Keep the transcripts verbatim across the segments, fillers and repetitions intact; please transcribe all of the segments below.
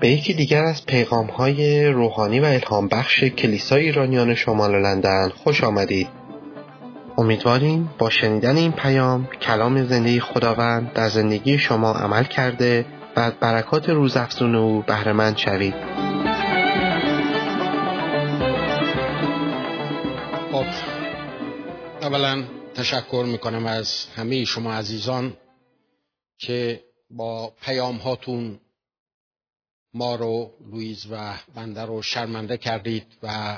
به یکی دیگر از پیغام‌های روحانی و الهام بخش کلیسای ایرانیان شمال لندن خوش آمدید. امیدواریم با شنیدن این پیام کلام زنده خداوند در زندگی شما عمل کرده و از برکات روزافزون او بهره مند شوید. خب اولا تشکر میکنم از همه شما عزیزان که با پیام هاتون ما رو، لویز و بنده رو شرمنده کردید و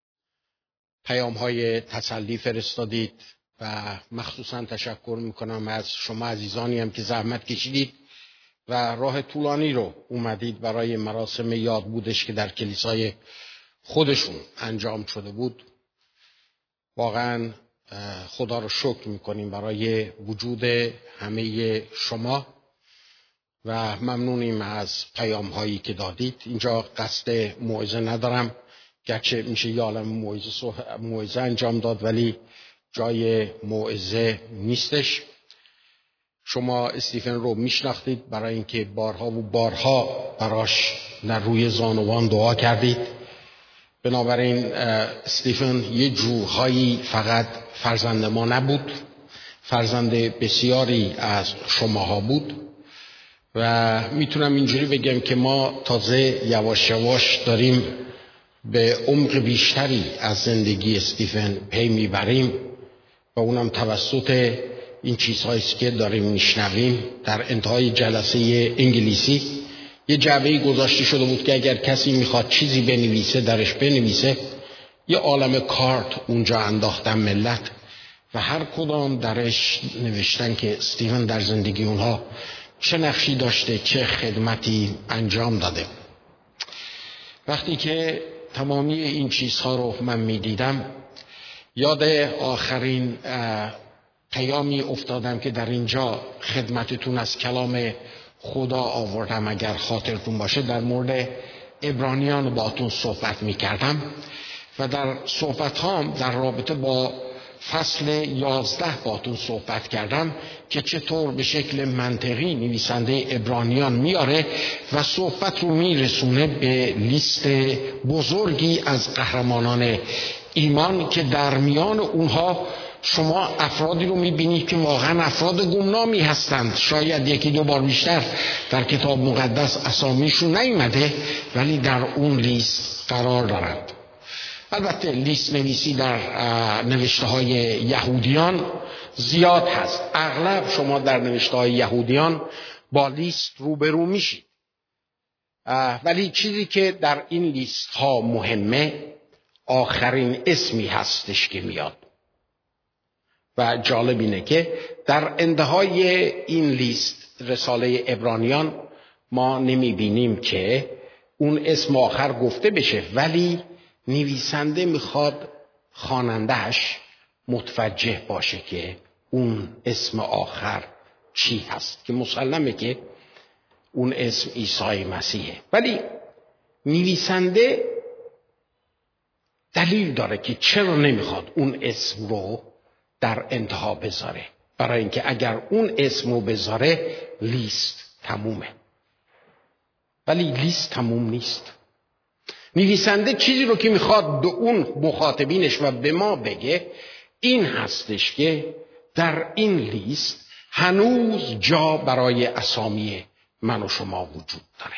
پیام های تسلی فرستادید و مخصوصا تشکر میکنم از شما عزیزانی هم که زحمت کشیدید و راه طولانی رو اومدید برای مراسم یاد بودش که در کلیسای خودشون انجام شده بود. واقعا خدا رو شکر میکنیم برای وجود همه شما و ممنونیم از پیام هایی که دادید. اینجا قصد موعظه ندارم، گرچه میشه یه عالم موعظه موعظه انجام داد ولی جای موعظه نیستش. شما استیفن رو میشناختید برای اینکه بارها و بارها براش در روی زانوان دعا کردید. بنابراین استیفن یه جورهایی فقط فرزند ما نبود، فرزند بسیاری از شماها بود و میتونم اینجوری بگم که ما تازه یواش یواش داریم به عمق بیشتری از زندگی استیفن پی میبریم و اونم توسط این چیزهایی که داریم میشنویم. در انتهای جلسه انگلیسی یه جعبه‌ای گذاشته شده بود که اگر کسی میخواد چیزی بنویسه درش بنویسه. یه عالم کارت اونجا انداختن ملت و هر کدام درش نوشتن که استیفن در زندگی اونها چه نقشی داشته، چه خدمتی انجام داده. وقتی که تمامی این چیزها رو من میدیدم یاد آخرین پیامی افتادم که در اینجا خدمتتون از کلام خدا آوردم. اگر خاطرتون باشه در مورد عبرانیان باهاتون صحبت میکردم و در صحبت هام در رابطه با فصل یازده باهاتون صحبت کردم که چطور به شکل منطقی نویسنده عبرانیان میاره و صحبت رو میرسونه به لیست بزرگی از قهرمانان ایمان که در میان اونها شما افرادی رو میبینید که واقعا افراد گمنامی هستند. شاید یکی دو بار بیشتر در کتاب مقدس اسامیشون نیامده ولی در اون لیست قرار دارند. البته لیست نویسی در نوشته های یهودیان زیاد هست. اغلب شما در نوشته های یهودیان با لیست روبرو میشید، ولی چیزی که در این لیست ها مهمه آخرین اسمی هستش که میاد و جالب اینه که در انتهای این لیست رساله عبرانیان ما نمیبینیم که اون اسم آخر گفته بشه، ولی نویسنده میخواد خواننده‌اش متوجه باشه که اون اسم آخر چی هست، که مسلمه که اون اسم عیسی مسیحه. ولی نویسنده دلیل داره که چرا نمیخواد اون اسم رو در انتها بذاره، برای اینکه اگر اون اسم رو بذاره لیست تمومه. ولی لیست تموم نیست. نویسنده چیزی رو که میخواد به اون مخاطبینش و به ما بگه این هستش که در این لیست هنوز جا برای اسامی من و شما وجود داره.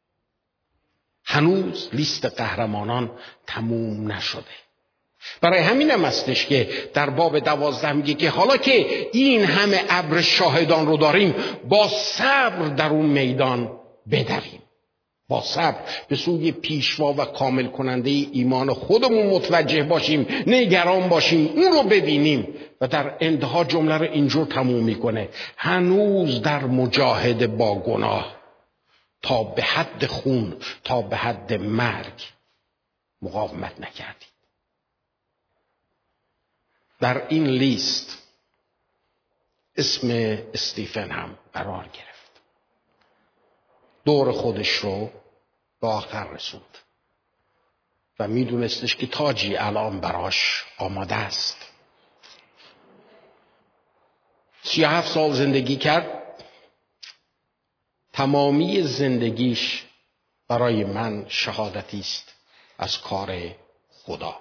هنوز لیست قهرمانان تموم نشده. برای همین هم هستش که در باب دوازده میگه که حالا که این همه ابر شاهدان رو داریم با صبر در اون میدان بدویم. با صبر به سوی پیشوا و کامل کننده ایمان خودمون متوجه باشیم، نگران باشیم، اون رو ببینیم. و در انتها جمله رو اینجور تموم میکنه: هنوز در مجاهده با گناه تا به حد خون، تا به حد مرگ مقاومت نکردید. در این لیست اسم استیفن هم قرار گرفت. دور خودش رو به آخر رسوند و میدونستش که تاجی الان براش آماده است. سی و هفت سال زندگی کرد. تمامی زندگیش برای من شهادتی است از کار خدا.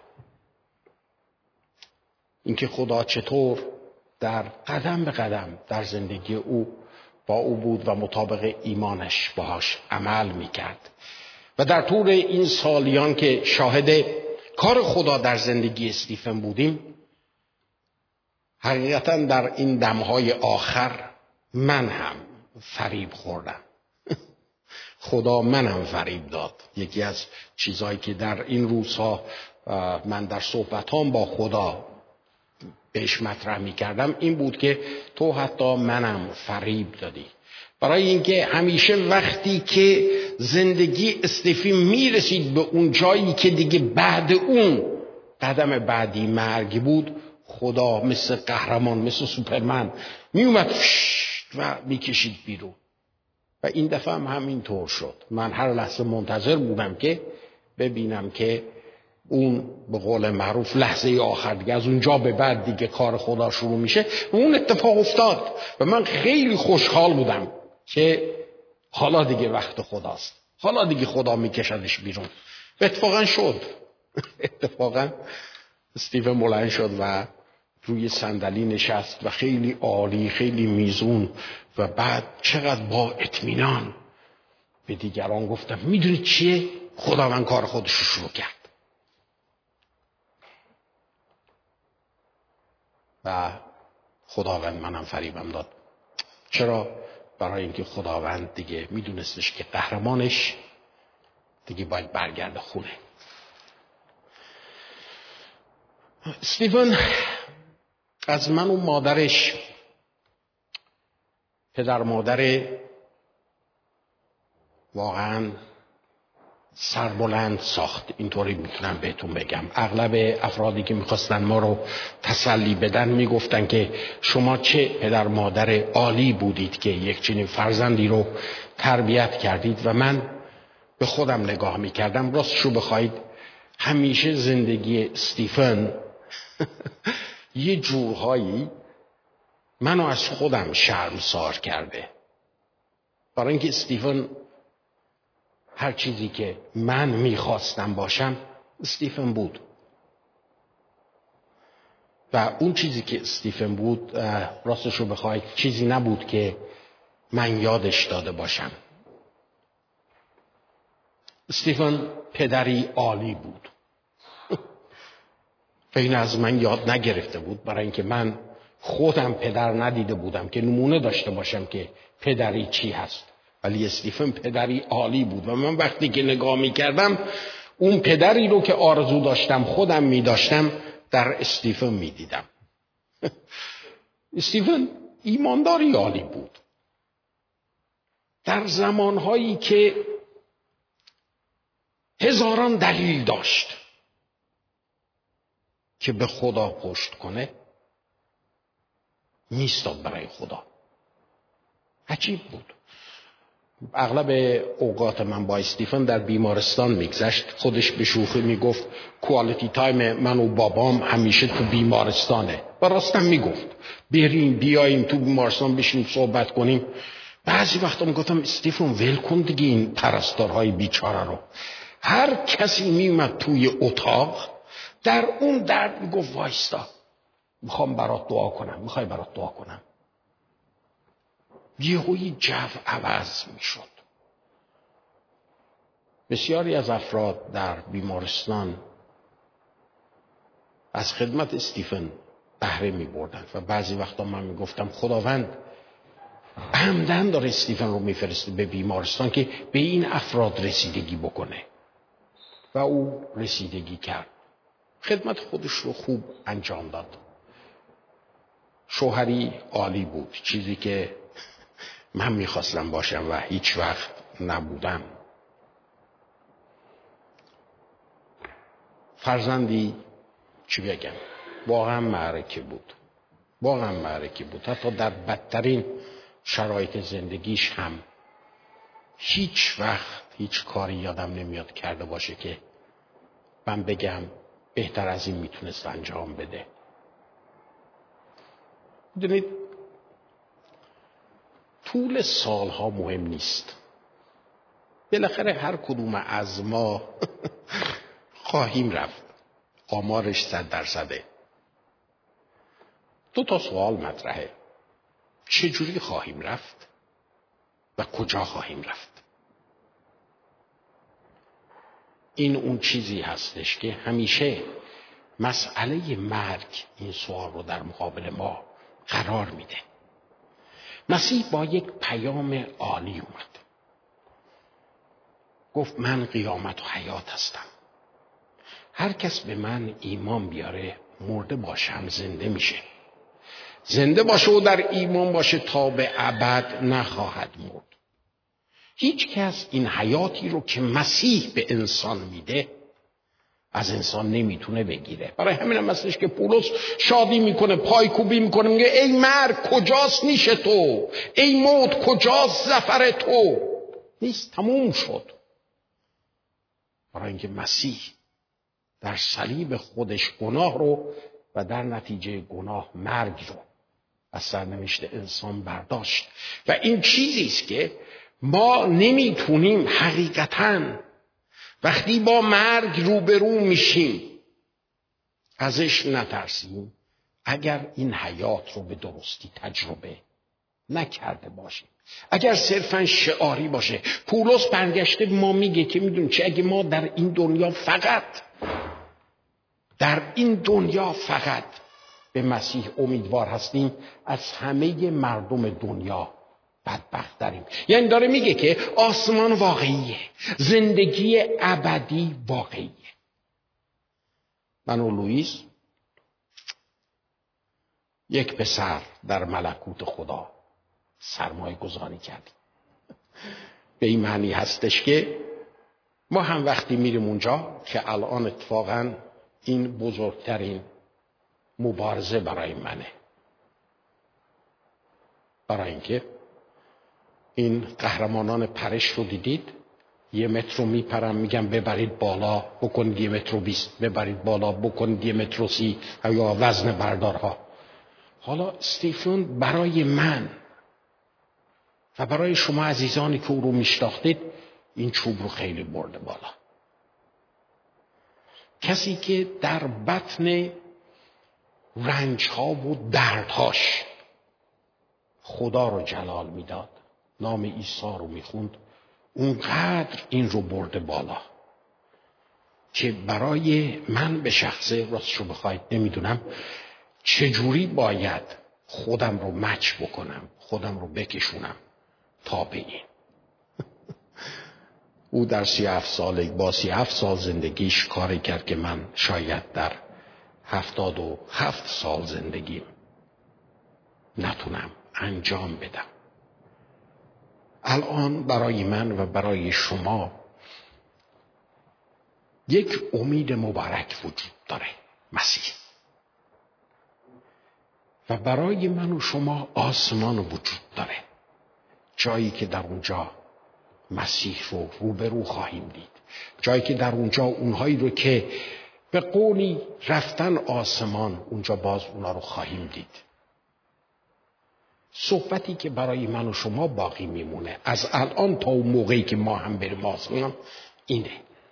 اینکه خدا چطور در قدم به قدم در زندگی او با او بود و مطابق ایمانش باهاش عمل میکرد و در طول این سالیان که شاهد کار خدا در زندگی استیفن بودیم، حقیقتا در این دمهای آخر من هم فریب خوردم. خدا منم فریب داد. یکی از چیزهایی که در این روزها من در صحبتام با خدا بهش مطرح می کردم این بود که تو حتی منم فریب دادی. برای اینکه همیشه وقتی که زندگی استیفن می رسید به اون جایی که دیگه بعد اون قدم بعدی مرگ بود، خدا مثل قهرمان، مثل سوپرمن می اومد و می کشید بیرون. و این دفعه هم همینطور شد. من هر لحظه منتظر بودم که ببینم که اون به قول معروف لحظه آخر دیگه، از اونجا به بعد دیگه کار خدا شروع میشه. و اون اتفاق افتاد و من خیلی خوشحال بودم که حالا دیگه وقت خداست، حالا دیگه خدا میکشدش بیرون. و اتفاقا شد. اتفاقا استیون بلند شد و روی صندلی نشست و خیلی عالی، خیلی میزون و بعد چقدر با اطمینان به دیگران گفتم میدونید چیه؟ خداوند کار خودش رو شروع کرد. و خداوند منم فریبم داد. چرا؟ برای اینکه خداوند دیگه میدونستش که قهرمانش دیگه باید برگرده خونه. استیون از من و مادرش، پدر مادر واقعا سربلند ساخت. اینطوری میتونم بهتون بگم. اغلب افرادی که میخواستن ما رو تسلی بدن میگفتن که شما چه پدر مادر عالی بودید که یک چنین فرزندی رو تربیت کردید. و من به خودم نگاه میکردم، راستشو بخواید همیشه زندگی استیفن یه جورهایی منو از خودم شرمسار کرده. برای اینکه استیفن هر چیزی که من میخواستم باشم استیفن بود و اون چیزی که استیفن بود راستشو بخواید چیزی نبود که من یادش داده باشم. استیفن پدری عالی بود و این از من یاد نگرفته بود، برای اینکه من خودم پدر ندیده بودم که نمونه داشته باشم که پدری چی هست. ولی استیفن پدری عالی بود و من وقتی که نگاه میکردم اون پدری رو که آرزو داشتم خودم میداشتم در استیفن میدیدم. استیفن ایمانداری عالی بود. در زمانهایی که هزاران دلیل داشت که به خدا پشت کنه میستاد برای خدا. عجیب بود. اغلب اوقات من با استیفن در بیمارستان میگذشت. خودش به شوخی میگفت کوالیتی تایم من و بابام همیشه تو بیمارستانه و راستم میگفت بریم بیاییم تو بیمارستان بشینیم صحبت کنیم. بعضی وقتا میگفتم استیفن ول کن دیگه این پرستارهای بیچاره رو. هر کسی میومد توی اتاق در اون درد میگفت وایستا میخوام برات دعا کنم، میخوای برات دعا کنم. یهویی جو عوض میشد. بسیاری از افراد در بیمارستان از خدمت استیفن بهره می بردن و بعضی وقتا من می گفتم خداوند عمدن داره استیفن رو می فرسته به بیمارستان که به این افراد رسیدگی بکنه. و او رسیدگی کرد. خدمت خودش رو خوب انجام داد. شوهری عالی بود، چیزی که من میخواستم باشم و هیچ وقت نبودم. فرزندی چی بگم، واقعا معرکه بود، واقعا معرکه بود. حتی در بدترین شرایط زندگیش هم هیچ وقت هیچ کاری یادم نمیاد کرده باشه که من بگم بهتر از این میتونست انجام بده. میدونید طول سالها مهم نیست. بالاخره هر کدوم از ما خواهیم رفت. آمارش صد درصده. دو تا سوال مطرحه. چجوری خواهیم رفت و کجا خواهیم رفت؟ این اون چیزی هستش که همیشه مسئله مرگ این سوال رو در مقابل ما قرار میده. مسیح با یک پیام عالی اومد. گفت من قیامت و حیات هستم. هر کس به من ایمان بیاره مرده باشم زنده میشه. زنده باشه و در ایمان باشه تا به ابد نخواهد مرد. هیچ کس این حیاتی رو که مسیح به انسان میده از انسان نمیتونه بگیره. برای همین هم هستش که پولس شادی میکنه، پایکوبی میکنه، میگه ای مرگ کجاست نیش تو؟ ای موت کجاست ظفر تو؟ نیست، تموم شد. برای اینکه مسیح در صلیب خودش گناه رو و در نتیجه گناه مرگ رو از سرنوشت انسان برداشت. و این چیزی است که ما نمیتونیم حقیقتاً وقتی با مرگ روبرو میشیم ازش نترسیم اگر این حیات رو به درستی تجربه نکرده باشیم. اگر صرفاً شعاری باشه. پولس برگشته ما میگه که میدون چه اگه ما در این دنیا فقط در این دنیا فقط به مسیح امیدوار هستیم از همه مردم دنیا بدبخت داریم. یعنی داره میگه که آسمان واقعیه، زندگی ابدی واقعیه. من و لوئیس یک پسر در ملکوت خدا سرمایه گذاری کردیم. به این معنی هستش که ما هم وقتی میریم اونجا که الان اتفاقا این بزرگترین مبارزه برای منه، برای اینکه این قهرمانان پرش رو دیدید، یه متر رو میپرن میگن ببرید بالا بکنید یه متر و بیست، ببرید بالا بکنید یه متر و سی، یا وزن بردارها. حالا استیفن برای من و برای شما عزیزانی که او رو میشناختید این چوب رو خیلی برده بالا. کسی که در بطن رنجها و دردهاش خدا رو جلال میداد، نام عیسی رو میخوند، اونقدر این رو برده بالا که برای من به شخصه راستشو بخواید نمیدونم چجوری باید خودم رو مچ بکنم، خودم رو بکشونم تا به این. او در سی هفت سالگی با سی هفت سال زندگیش کاری کرد که من شاید در هفتاد و هفت سال زندگیم نتونم انجام بدم. الان برای من و برای شما یک امید مبارک وجود داره، مسیح. و برای من و شما آسمان وجود داره، جایی که در اونجا مسیح رو روبرو خواهیم دید، جایی که در اونجا اونهایی رو که به قولی رفتن آسمان اونجا باز اونا رو خواهیم دید. صحبتی که برای من و شما باقی میمونه از الان تا اون موقعی که ما هم بریم آسمان اینه: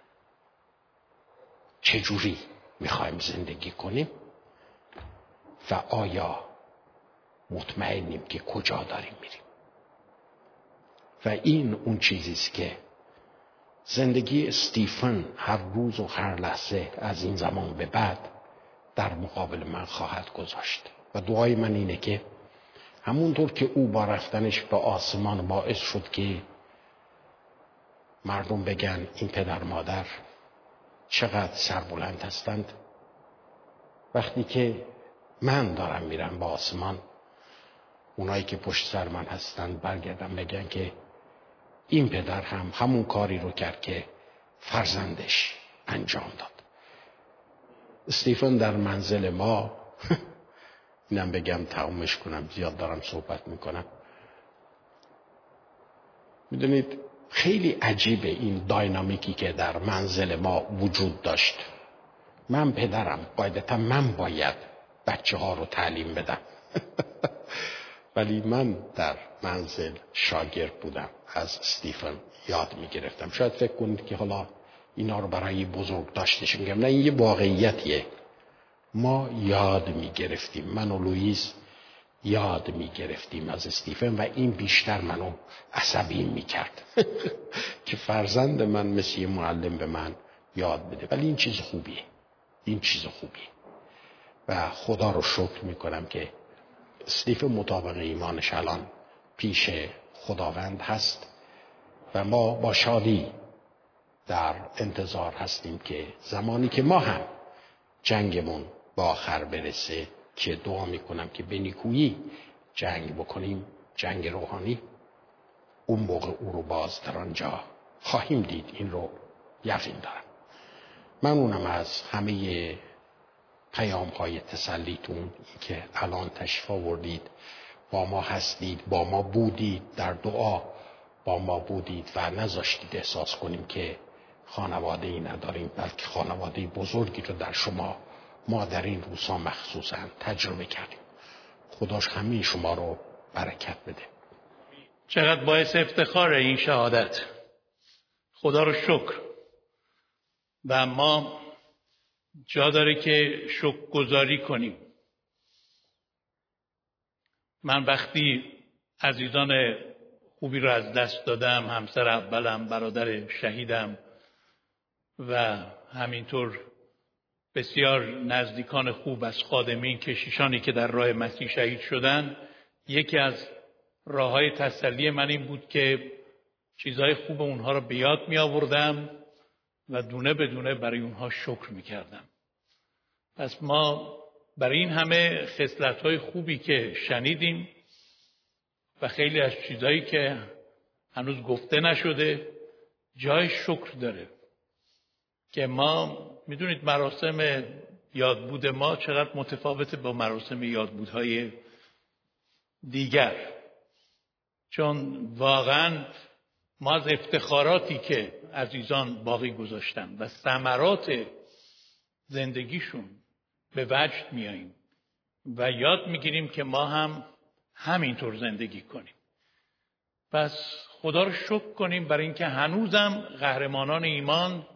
چجوری میخوایم زندگی کنیم و آیا مطمئنیم که کجا داریم میریم. و این اون چیزیست که زندگی استیفن هر روز و هر لحظه از این زمان به بعد در مقابل من خواهد گذاشت. و دعای من اینه که همونطور که او با رفتنش به آسمان باعث شد که مردم بگن این پدر مادر چقدر سربلند هستند، وقتی که من دارم میرم به آسمان اونایی که پشت سر من هستند برگردن بگن که این پدر هم همون کاری رو کرد که فرزندش انجام داد. استیفن در منزل ما اینم بگم تمومش کنم، زیاد دارم صحبت میکنم. میدونید خیلی عجیبه این داینامیکی که در منزل ما وجود داشت. من پدرم، قاعدتا من باید بچه ها رو تعلیم بدم ولی من در منزل شاگرد بودم از استیفن. یاد میگرفتم. شاید فکر کنید که حالا اینا رو برای بزرگ داشتش میگم، نه، این یه واقعیتیه. ما یاد میگرفتیم، من و لوئیس یاد میگرفتیم از استیفن و این بیشتر منو عصبی میکرد که فرزند من مثل یه معلم به من یاد بده. ولی این چیز خوبیه، این چیز خوبیه و خدا رو شکر میکنم که استیفن مطابق ایمانش الان پیش خداوند هست و ما با شادی در انتظار هستیم که زمانی که ما هم جنگمون با آخر برسه، که دعا میکنم که به نیکویی جنگ بکنیم، جنگ روحانی، اون موقع او رو باز در آنجا خواهیم دید. این رو یقین دارم. ممنونم از همه پیام های تسلیتون که الان تشریف آوردید، با ما هستید، با ما بودید، در دعا با ما بودید و نذاشتید احساس کنیم که خانواده ای نداریم، بلکه خانواده بزرگی رو در شما ما در این روزها مخصوصا تجربه کردیم. خداش همه شما رو برکت بده. چقدر باعث افتخار این شهادت. خدا رو شکر. و ما جا داره که شکر گذاری کنیم. من وقتی عزیزان خوبی رو از دست دادم، همسر اولم، برادر شهیدم و همینطور بسیار نزدیکان خوب از خادمین کشیشانی که در راه مسیح شهید شدن، یکی از راههای تسلی من این بود که چیزهای خوب اونها رو به یاد می آوردم و دونه به دونه برای اونها شکر می کردم. پس ما برای این همه خصلت‌های خوبی که شنیدیم و خیلی از چیزهایی که هنوز گفته نشده جای شکر داره که ما میدونید مراسم یادبود ما چقدر متفاوته با مراسم یادبودهای دیگر، چون واقعا ما از افتخاراتی که عزیزان باقی گذاشتن و ثمرات زندگیشون به وجد میاییم و یاد میگیریم که ما هم همینطور زندگی کنیم. پس خدا رو شکر کنیم برای اینکه هنوزم قهرمانان ایمان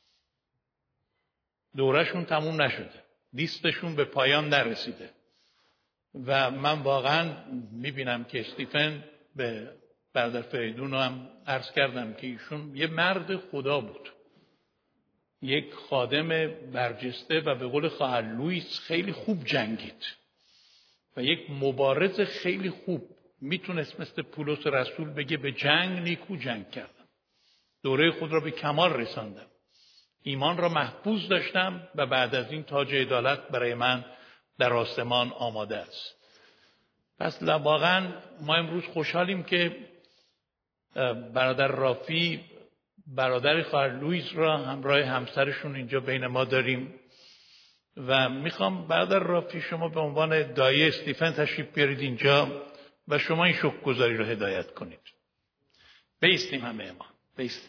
دورشون تموم نشده، لیستشون به پایان نرسیده و من واقعا میبینم که استیفن به برادر فریدون هم عرض کردم که ایشون یه مرد خدا بود، یک خادم برجسته و به قول خواهر لوئیس خیلی خوب جنگید و یک مبارز خیلی خوب. میتونست مثل پولس رسول بگه به جنگ نیکو جنگ کردم، دوره خود را به کمال رساندم، ایمان را محفوظ داشتم و بعد از این تاج عدالت برای من در آسمان آماده است. پس واقعا ما امروز خوشحالیم که برادر رافی، برادر خواهر لوئیس را همراه همسرشون اینجا بین ما داریم و میخوام برادر رافی شما به عنوان دایی استیفن تشریف بیارید اینجا و شما این شکرگزاری رو هدایت کنید. بایستیم همه ما، بایستیم.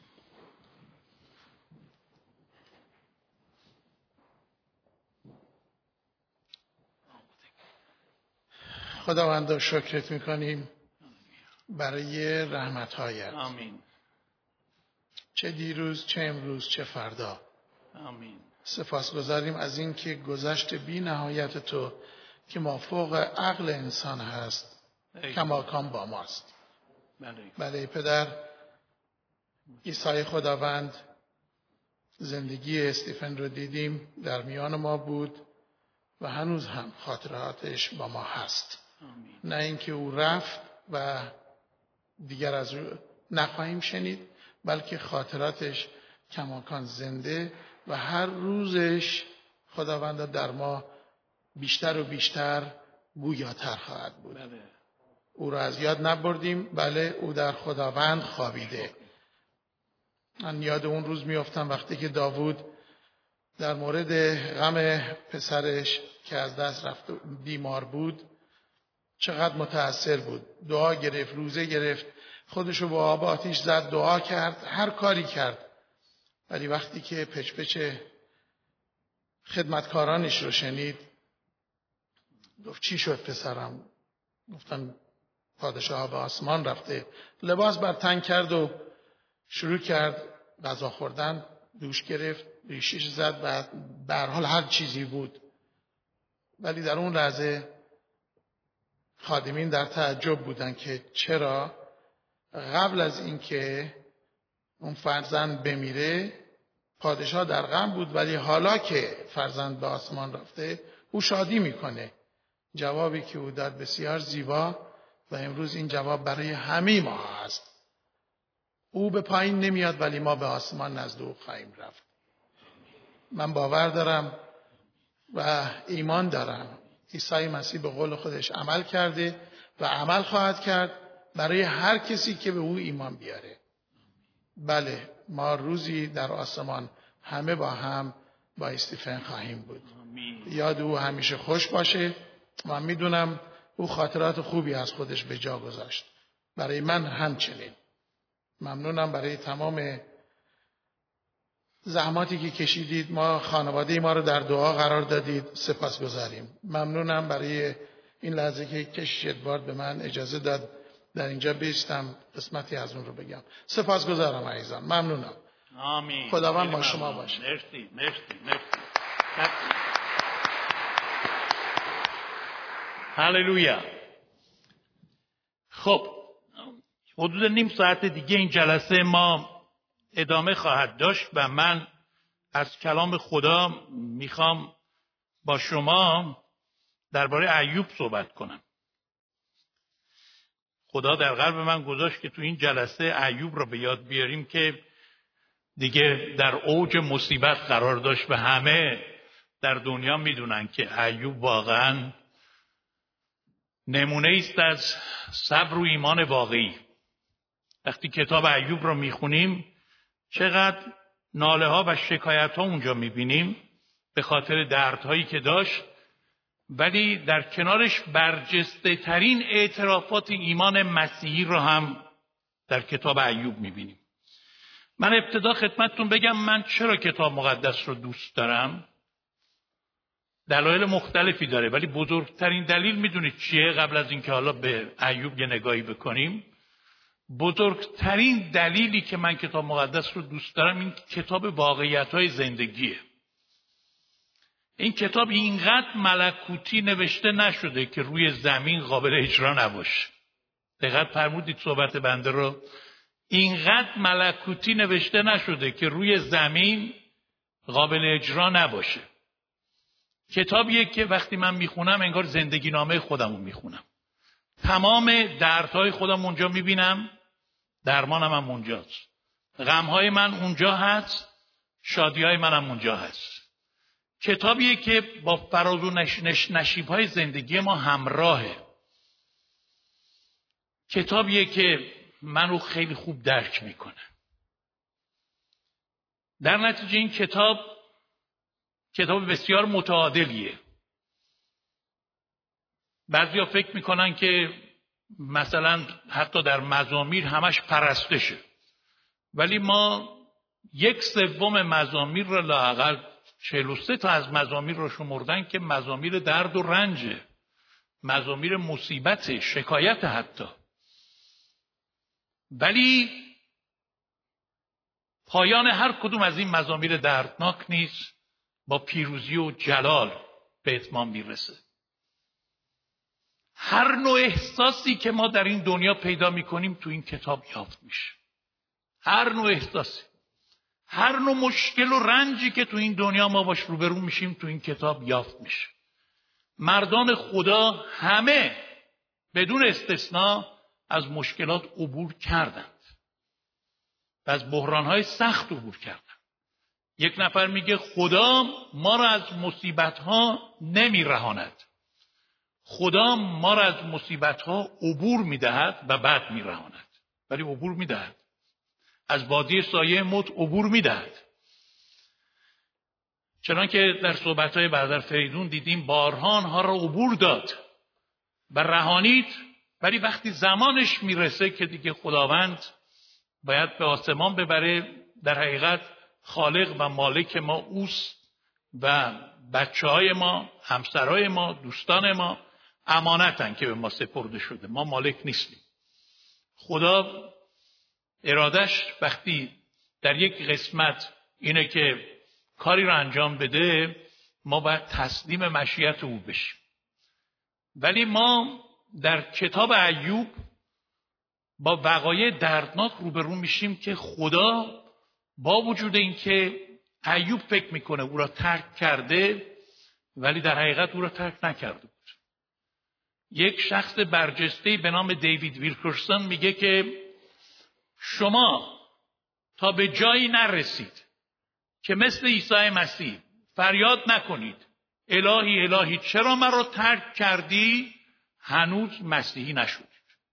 خداوند شکرت میکنیم برای رحمت‌هایت. آمین. چه دیروز، چه امروز، چه فردا. آمین. سپاسگزاریم از این که گذشت بی نهایت تو که مافوق عقل انسان هست کماکان با ماست. بله. بله پدر، عیسی خداوند زندگی استیفن رو دیدیم، در میان ما بود و هنوز هم خاطراتش با ما هست. آمین. نه اینکه او رفت و دیگر از او نخواهیم شنید، بلکه خاطراتش کماکان زنده و هر روزش خداوند در ما بیشتر و بیشتر گویاتر خواهد بود. بله. او را از یاد نبردیم، بله او در خداوند خوابیده. من یاد اون روز میافتم وقتی که داوود در مورد غم پسرش که از دست رفت بیمار بود چقدر متأثر بود. دعا گرفت، روزه گرفت، خودشو با آب آتیش زد، دعا کرد، هر کاری کرد. ولی وقتی که پچ پچ خدمتکارانش رو شنید گفت چی شد پسرم؟ گفتن پادشاه به آسمان رفته. لباس بر تن کرد و شروع کرد غذا خوردن، دوش گرفت، ریشش زد و به هر حال هر چیزی بود. ولی در اون لحظه خادمین در تعجب بودن که چرا قبل از اینکه اون فرزند بمیره پادشاه در غم بود، ولی حالا که فرزند به آسمان رفته او شادی میکنه. جوابی که او داد بسیار زیبا و امروز این جواب برای همه ما هست. او به پایین نمیاد ولی ما به آسمان نزد او خواهیم رفت. من باور دارم و ایمان دارم عیسی مسیح به قول خودش عمل کرده و عمل خواهد کرد برای هر کسی که به او ایمان بیاره. بله، ما روزی در آسمان همه با هم با استیفن خواهیم بود. یاد او همیشه خوش باشه. من میدونم او خاطرات خوبی از خودش به جا گذاشت. برای من همچنین. ممنونم برای تمام زحماتی که کشیدید. ما خانواده ما رو در دعا قرار دادید. سپاسگزاریم. ممنونم برای این لحظه که کشیش ادوارد به من اجازه داد در اینجا بیستم قسمتی از اون رو بگم. سپاسگزارم عزیزان. ممنونم. آمین. خداوند با شما باشه. مرسی مرسی مرسی. هللویا. خب حدود نیم ساعت دیگه این جلسه ما ادامه خواهد داشت و من از کلام خدا میخوام با شما درباره ایوب صحبت کنم. خدا در قلب من گذاشت که تو این جلسه ایوب رو به یاد بیاریم که دیگه در اوج مصیبت قرار داشت و همه در دنیا میدونن که ایوب واقعا نمونه است از صبر و ایمان واقعی. وقتی کتاب ایوب رو میخونیم چقدر ناله ها و شکایت ها اونجا میبینیم به خاطر دردهایی که داشت، ولی در کنارش برجسته ترین اعترافات ایمان مسیحی رو هم در کتاب ایوب میبینیم. من ابتدا خدمتتون بگم من چرا کتاب مقدس رو دوست دارم. دلایل مختلفی داره، ولی بزرگترین دلیل میدونید چیه؟ قبل از اینکه حالا به ایوب یه نگاهی بکنیم، بزرگترین دلیلی که من کتاب مقدس رو دوست دارم این کتاب واقعیت‌های زندگیه. این کتاب اینقدر ملکوتی نوشته نشده که روی زمین قابل اجرا نباشه. دقت فرمودید صحبت بنده رو؟ اینقدر ملکوتی نوشته نشده که روی زمین قابل اجرا نباشه. کتابیه که وقتی من میخونم انگار زندگی نامه خودمو میخونم. تمام دردهای خودم اونجا میبینم، درمانم هم اونجاست. غمهای من اونجا هست، شادیهای منم اونجا هست. کتابیه که با فراز و نش... نش... نشیبهای زندگی ما همراهه. کتابیه که منو خیلی خوب درک میکنه. در نتیجه این کتاب کتاب بسیار متعادلیه. بعضیا فکر میکنن که مثلا حتی در مزامیر همش پرستشه، ولی ما یک سوم مزامیر رو لااقل چهل و سه تا از مزامیر رو شمردن که مزامیر درد و رنجه، مزامیر مصیبت، شکایت حتی. ولی پایان هر کدوم از این مزامیر دردناک نیست، با پیروزی و جلال به اتمام میرسه. هر نوع احساسی که ما در این دنیا پیدا میکنیم تو این کتاب یافت میشه. هر نوع احساسی، هر نوع مشکل و رنجی که تو این دنیا ما باش روبرو میشیم تو این کتاب یافت میشه. مردان خدا همه بدون استثناء از مشکلات عبور کردند و از بحرانهای سخت عبور کردند. یک نفر میگه خدا ما را از مصیبت‌ها نمیرهاند. خدا ما را از مصیبت‌ها عبور میدهد و بعد میرهاند. ولی عبور میدهد. از وادی سایه موت عبور میدهد. چنانکه در صحبت‌های برادر فریدون دیدیم بارها آنها را عبور داد و رهانید، ولی وقتی زمانش میرسه که دیگه خداوند باید به آسمان ببره، در حقیقت خالق و مالک ما اوست و بچه‌های ما، همسرای ما، دوستان ما امانتن که به ما سپرده شده. ما مالک نیستیم. خدا ارادش وقتی در یک قسمت اینه که کاری رو انجام بده، ما باید تسلیم مشیت او بشیم. ولی ما در کتاب ایوب با وقایع دردناک روبرو میشیم که خدا با وجود اینکه ایوب فکر میکنه او را ترک کرده، ولی در حقیقت او را ترک نکرده بود. یک شخص برجسته‌ای به نام دیوید ویلکرسون میگه که شما تا به جایی نرسید که مثل عیسی مسیح فریاد نکنید الهی الهی چرا من را ترک کردی، هنوز مسیحی نشدید.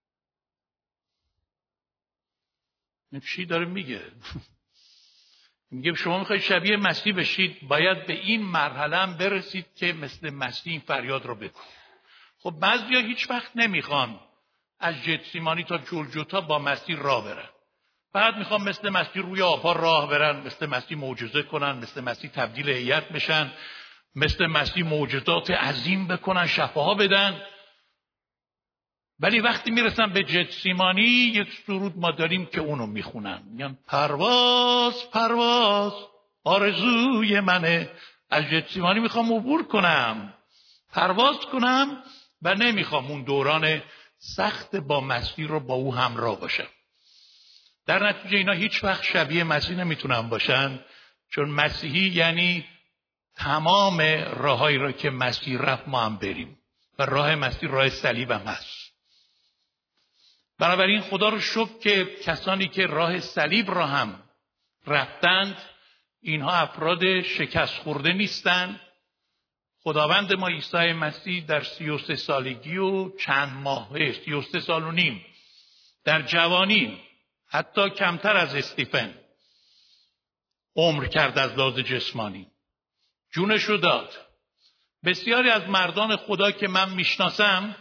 این چی داره میگه؟ میگه شما میخواید شبیه مسیح بشید، باید به این مرحله هم برسید که مثل مسیح این فریاد رو بکنید. خب بعضیا هیچ وقت نمیخوان از جتسیمانی تا جلجتا با مسیح راه برن، فقط میخوان مثل مسیح روی آبها راه برن، مثل مسیح معجزه کنن، مثل مسیح تبدیل هیئت بشن، مثل مسیح معجزات عظیم بکنن، شفاها بدن. ولی وقتی میرسن به جتسیمانی یک سرود ما داریم که اونو میخونن، میگن پرواز پرواز آرزوی منه، از جتسیمانی میخوام عبور کنم، پرواز کنم و نمیخوام اون دوران سخت با مسیح رو با او همراه باشم. در نتیجه اینا هیچ وقت شبیه مسیح نمیتونن باشن، چون مسیحی یعنی تمام راههایی را که مسیح رفت ما هم بریم و راه مسیح راه صلیب هم هست. بنابراین خدا رو شکر که کسانی که راه صلیب را هم رفتند اینها افراد شکست خورده نیستند. خداوند ما عیسی مسیح در سی و سه سالگی و چند ماهه، سی و سه سال و نیم، در جوانی حتی کمتر از استیفن عمر کرد از لحاظ جسمانی، جونش رو داد. بسیاری از مردان خدا که من میشناسم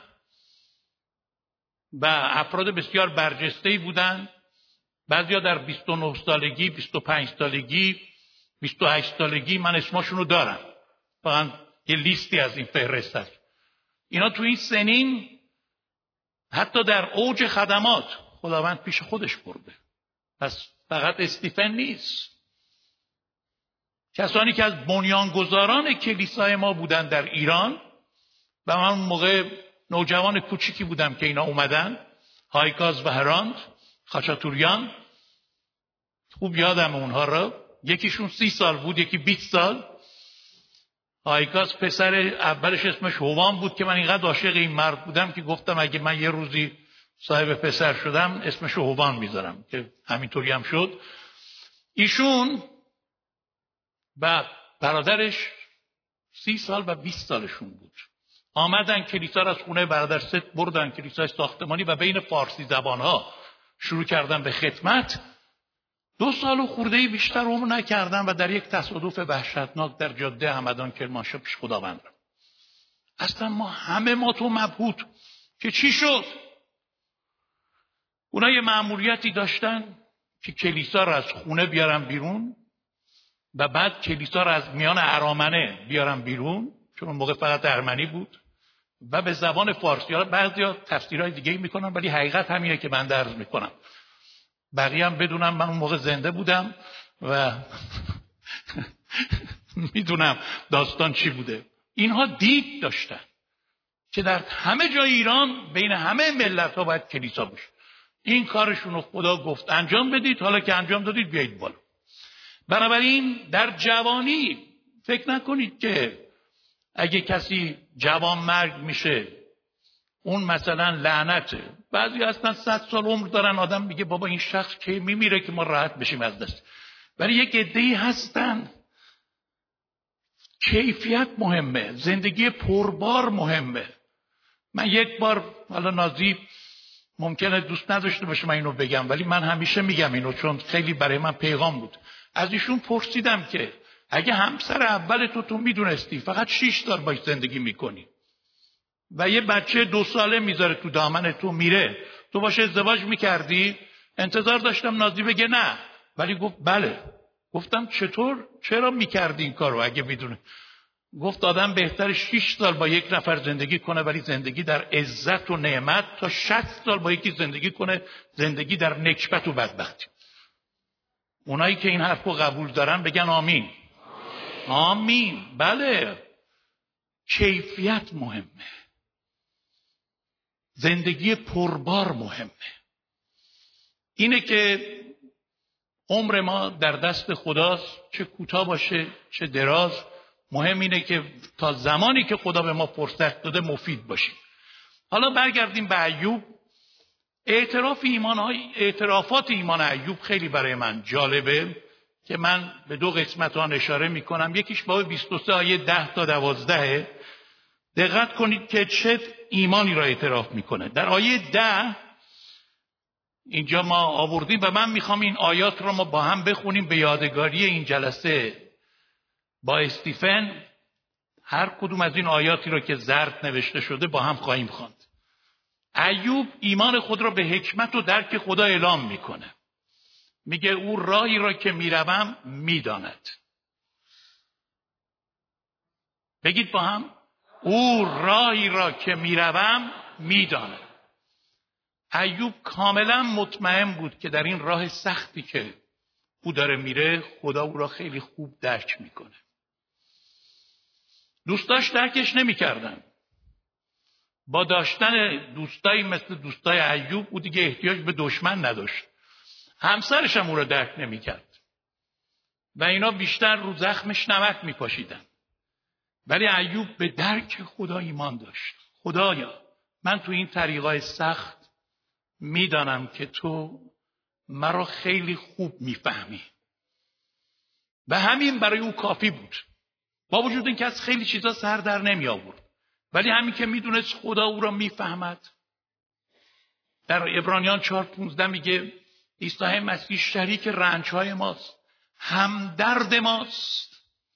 و افراد بسیار برجسته‌ای بودند، بعضیا در بیست و نه سالگی، بیست و پنج سالگی، بیست و هشت سالگی، من اسمشون رو دارم، فقط یه لیستی از این فهرست هست. اینا تو این سنین حتی در اوج خدمات خداوند پیش خودش برده. پس فقط استیفن نیست. کسانی که از بنیانگذاران کلیسای ما بودن در ایران و من اون موقع نوجوان کوچیکی بودم که اینا اومدن، هایکاز و هراند، خاچاتوریان، خوب یادم اونها را. یکیشون سی سال بود، یکی بیست سال. هایکاز پسر اولش اسمش هوام بود که من اینقدر عاشق این مرد بودم که گفتم اگه من یه روزی صاحب پسر شدم اسمش هوام میذارم، که همینطوری هم شد. ایشون و برادرش سی سال و بیست سالشون بود. آمدن کلیسا را از خونه برادر ست بردن کلیسای ساختمانی و بین فارسی زبانها شروع کردن به خدمت. دو سال و خورده‌ای بیشتر عمر نکردن و در یک تصادف وحشتناک در جاده همدان کرمانشاه پیش خداوند رفتن. اصلا ما همه ما تو مبهوت که چی شد. اونا یه مأموریتی داشتن که کلیسا را از خونه بیارن بیرون و بعد کلیسا را از میان ارامنه بیارن بیرون، چون اون موقع فقط ارمنی بود، و به زبان فارسی. ها بعضیا تفسیرهای دیگه میکنن ولی حقیقت همینه که من درز میکنم. بقیه هم بدونم من اون موقع زنده بودم و میدونم داستان چی بوده. اینها دید داشتن که در همه جای ایران بین همه ملت ها باید کلیسا باشه. این کارشون رو خدا گفت انجام بدید، حالا که انجام دادید بیایید بالا. بنابراین در جوانی فکر نکنید که اگه کسی جوان مرگ میشه اون مثلا لعنته. بعضی هستن صد سال عمر دارن، آدم میگه بابا این شخص کی میمیره که ما راحت بشیم از دست. ولی یک عده‌ای هستن کیفیت مهمه، زندگی پربار مهمه. من یک بار، حالا نازی ممکنه دوست نداشته باشه من اینو بگم ولی من همیشه میگم اینو چون خیلی برای من پیغام بود. از ایشون پرسیدم که اگه همسر اول تو تو میدونستی فقط شش سال باش زندگی میکنی و یه بچه دو ساله میذاره تو دامن تو میره، تو باشه ازدواج میکردی؟ انتظار داشتم نازی بگه نه، ولی گفت بله. گفتم چطور؟ چرا میکردی این کارو اگه میدونه؟ گفت آدم بهتر شش سال با یک نفر زندگی کنه ولی زندگی در عزت و نعمت تا شصت سال با یکی زندگی کنه زندگی در نکبت و بدبختی. اونایی که این حرف رو قبول دارن بگن آمین. آمین. بله، کیفیت مهمه، زندگی پربار مهمه. اینه که عمر ما در دست خداست، چه کوتاه باشه چه دراز. مهم اینه که تا زمانی که خدا به ما فرصت داده مفید باشیم. حالا برگردیم به ایوب. اعتراف ایمان های اعترافات ایمان ایوب خیلی برای من جالبه که من به دو قسمت آن اشاره میکنم. یکیش باب بیست و سه آیه ده تا دوازده. دقت کنید که چه ایمانی را اعتراف میکنه. در آیه ده اینجا ما آوردیم و من میخوام این آیات را ما با هم بخونیم به یادگاری این جلسه با استیفن. هر کدوم از این آیاتی را که زرد نوشته شده با هم خواهیم خواند. ایوب ایمان خود را به حکمت و درک خدا اعلام میکنه. میگه او راهی را که میروم میداند. بگید با هم، او راهی را که میروم میداند. ایوب کاملا مطمئن بود که در این راه سختی که او داره میره خدا او را خیلی خوب درک میکنه. دوستاش درکش نمیکردن. با داشتن دوستایی مثل دوستای ایوب او دیگه احتیاج به دشمن نداشت. همسرش هم او را درک نمیکرد و اینا بیشتر رو زخمش نمک میپاشیدن. ولی ایوب به درک خدا ایمان داشت. خدایا من تو این طریقای سخت میدانم که تو مرا خیلی خوب میفهمی و همین برای او کافی بود. با وجود اینکه از خیلی چیزا سر در نمی آورد ولی همین که میدونست خدا او را میفهمد. در عبرانیان چهار پونزده میگه عیسی مسیح شریک رنج‌های ماست، همدرد ماست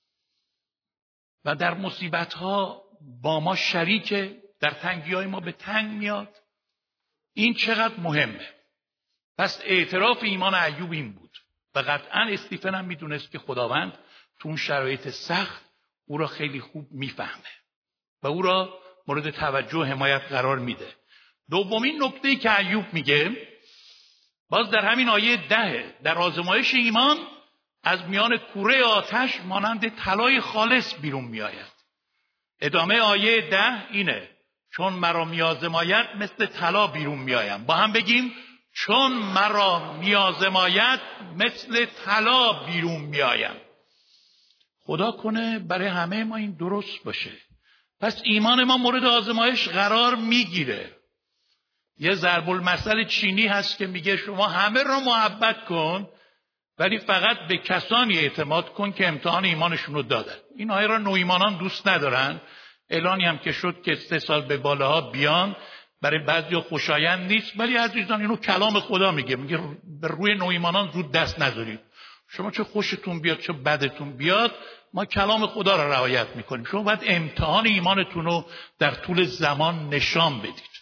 و در مصیبت‌ها با ما شریکه، در تنگی‌های ما به تنگ میاد. این چقدر مهمه. پس اعتراف ایمان ایوب این بود و قطعا استیفن هم میدونست که خداوند تو اون شرایط سخت او را خیلی خوب میفهمه و او را مورد توجه و حمایت قرار میده. دومین نکته‌ای که ایوب میگه باز در همین آیه ده، در آزمایش ایمان از میان کوره آتش مانند طلای خالص بیرون میآید. ادامه آیه ده اینه: چون مرا میازماید مثل طلا بیرون میآیم. با هم بگیم چون مرا میازماید مثل طلا بیرون میآیم. خدا کنه برای همه ما این درست باشه. پس ایمان ما مورد آزمایش قرار میگیره. یه ضرب المثل چینی هست که میگه شما همه را محبت کن ولی فقط به کسانی اعتماد کن که امتحان ایمانشون رو دادن. این آیه را نوایمانان دوست ندارن. اعلانی هم که شد که سه سال به بالاها بیان برای بعضی خوشایند نیست، ولی عزیزان اینو کلام خدا میگه. میگه به روی نوایمانان زود دست نذارید. شما چه خوشتون بیاد چه بدتون بیاد ما کلام خدا را رعایت میکنیم. شما باید امتحان ایمانتون رو در طول زمان نشان بدید.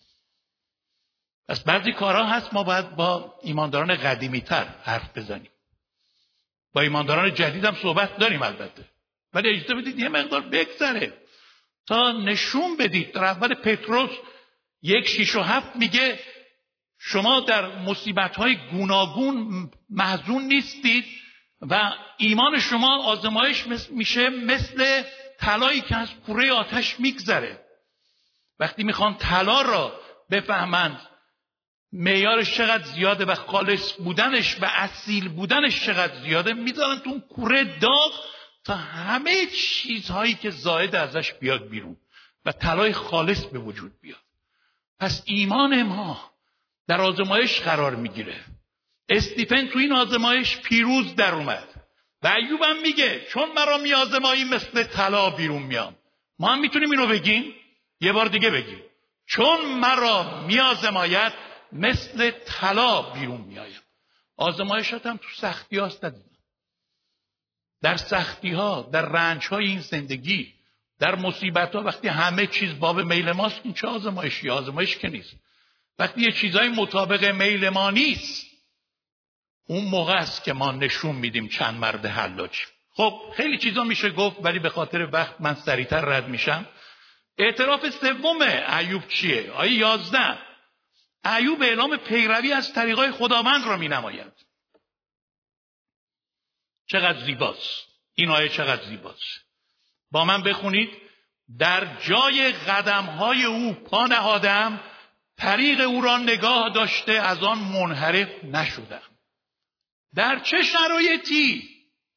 پس بعضی کارها هست ما باید با ایمانداران قدیمی تر حرف بزنیم. با ایمانداران جدید هم صحبت داریم البته، ولی اجازه بدید یه مقدار بگذره تا نشون بدید. در اول پتروس یک شیش و هفت میگه شما در مصیبت‌های گوناگون محزون نیستید و ایمان شما آزمایش میشه مثل طلایی که از کوره آتش میگذره. وقتی میخوان طلا را بفهمند معیارش چقدر زیاده و خالص بودنش و اصیل بودنش چقدر زیاده، میذارن تو اون کوره داغ تا همه چیزهایی که زائد ازش بیاد بیرون و طلای خالص به وجود بیاد. پس ایمان ما در آزمایش قرار میگیره. استیفن تو این آزمایش پیروز در اومد و ایوب هم میگه چون مرا میازمایی مثل طلا بیرون میام. ما هم میتونیم اینو بگیم. یه بار دیگه بگیم چون مرا میازماید مثل طلا بیرون میایم. آزمایشات هم تو سختی هاست. در سختی ها، در رنج های این زندگی، در مصیبت ها، وقتی همه چیز باب میل ماست این چه آزمایشی؟ آزمایش که نیست. وقتی یه چیزای مطابق میل ما نیست اون موقع است که ما نشون میدیم چند مرد حلاجیم. خب خیلی چیزا میشه گفت، ولی به خاطر وقت من سریعتر رد میشم. اعتراف سوم ایوب چیه؟ آیه یازده. ایوب اعلام پیروی از طریقای خداوند را مینماید. چقدر زیباست این آیه، چقدر زیباست. با من بخونید. در جای قدم‌های او پا نهادم، طریق او را نگاه داشته از آن منحرف نشدم. در چه شرایطی؟